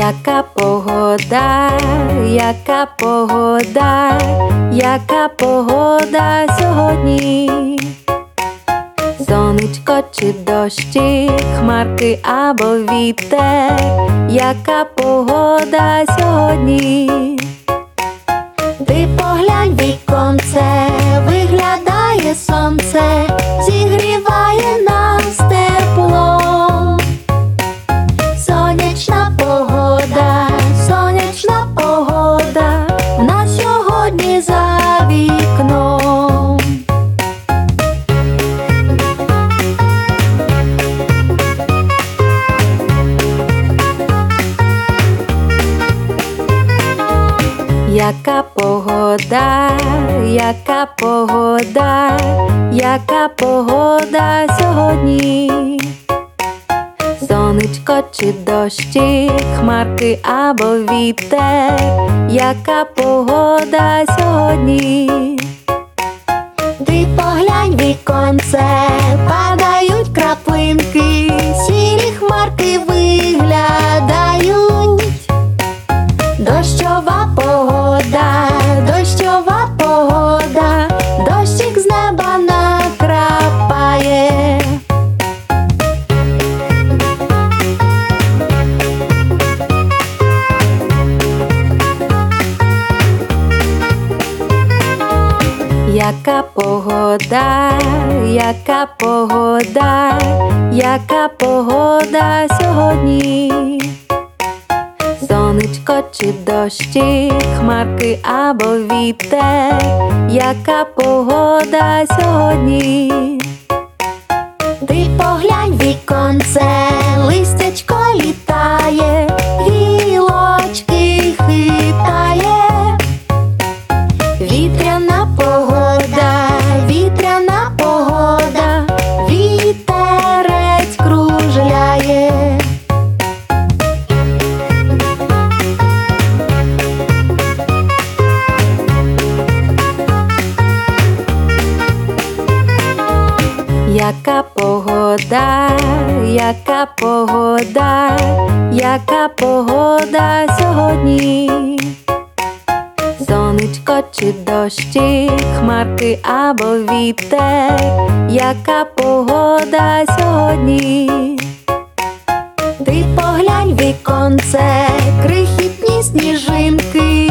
Яка погода, яка погода, яка погода сьогодні? Сонечко чи дощі, хмарки або вітер, яка погода сьогодні? Ти поглянь віконце, виглядає сонце, зігріває нас теплом. Сонячна погода, в нас сьогодні за вікном. Яка погода, яка погода, яка погода сьогодні? Сонечко чи дощі, хмарки або вітер, яка погода сьогодні? Ти поглянь віконце, падають краплинки, сірі хмарки виглядають. Дощова погода, дощик з неба накрапає. Яка погода, яка погода, яка погода сьогодні? Сонечко чи дощі, хмарки або вітер, яка погода сьогодні? Ти поглянь віконце, листячко літає, гілочки хитає. Вітряна погода, вітерець кружляє. Яка погода, яка погода, яка погода сьогодні? Сонечко чи дощі, хмарки або вітер, яка погода сьогодні? Ти поглянь віконце, крихітні сніжинки